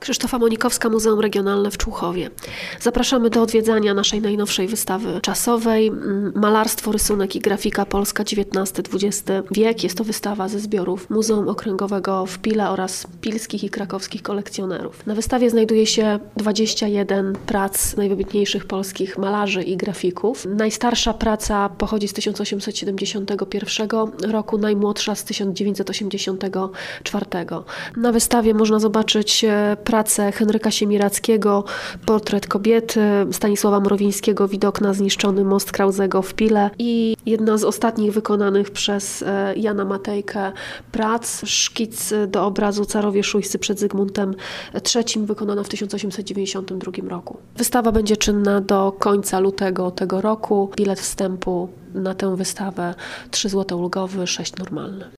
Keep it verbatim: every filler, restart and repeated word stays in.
Krzysztofa Monikowska, Muzeum Regionalne w Człuchowie. Zapraszamy do odwiedzania naszej najnowszej wystawy czasowej Malarstwo, rysunek i grafika Polska dziewiętnasty dwudziesty wiek. Jest to wystawa ze zbiorów Muzeum Okręgowego w Pile oraz pilskich i krakowskich kolekcjonerów. Na wystawie znajduje się dwadzieścia jeden prac najwybitniejszych polskich malarzy i grafików. Najstarsza praca pochodzi z tysiąc osiemset siedemdziesiątego pierwszego roku, najmłodsza z tysiąc dziewięćset osiemdziesiątego czwartego. Na wystawie można zobaczyć pracę Henryka Siemiradzkiego, portret kobiety, Stanisława Mrowińskiego, widok na zniszczony most Krauzego w Pile i jedna z ostatnich wykonanych przez Jana Matejkę prac, szkic do obrazu Carowie Szujscy przed Zygmuntem trzecim, wykonana w tysiąc osiemset dziewięćdziesiątym drugim roku. Wystawa będzie czynna do końca lutego tego roku. Bilet wstępu na tę wystawę trzy złote ulgowy, sześć normalny.